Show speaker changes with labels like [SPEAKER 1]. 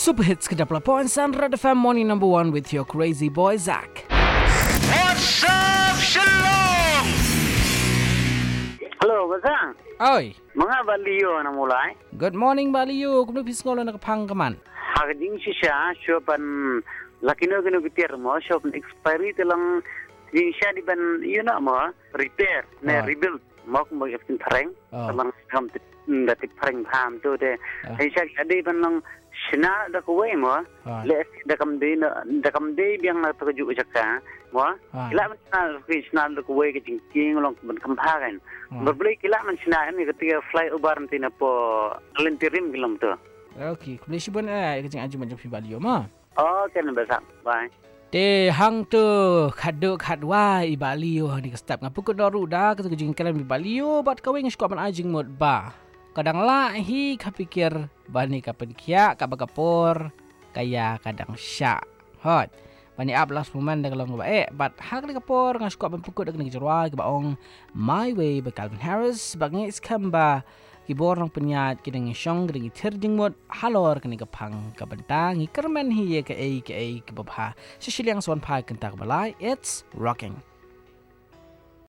[SPEAKER 1] Super Hits Kedapla Point Red FM Morning number 1 with your crazy boy Zach.
[SPEAKER 2] What's up, Shalom?
[SPEAKER 3] Hello, Basang.
[SPEAKER 1] Oi.
[SPEAKER 3] Mga baliyo na mulai.
[SPEAKER 1] Good morning Baliyo. Kumno pisngolo nakapang kaman.
[SPEAKER 3] Hagding siya shopan lakino gino gitir mo shopan expiry telang din siya di ban yun na mo repair na rebuild mo kung mag-iftin pareng tamang kam datik pareng ham to de ay siya adi ban lang sina da kuway mo les da kam de biang na to ju ka mo ila man sina da kuway ke jing long ban kampagan berbeli kila man sina ni ketika flyover nanti na po lentirim gilam to.
[SPEAKER 1] Okay, kumno sibon kajing aju majum pi Baliyo ma.
[SPEAKER 3] Okay na Basang. Bye.
[SPEAKER 1] Te hang tu khadwa i Baliyo ni kastap ngapukut doru da kajing kalam pi Baliyo bat kawing skuaman ajing mod ba. Kadang la hi kapikir bani kapen kia kabagapor kaya kadang sya. Hot. Bani ablas puman da kalong ba bat hak ni kapor ngas skuaman pukut da kini jerwa ke baong My Way by Calvin Harris bagni iskamba kibor ng penyat kidang isyong kidang itirjing mod halor kini kapang kabentang ikermen hiye ke babha sisilyang swan pai kentak balai it's rocking.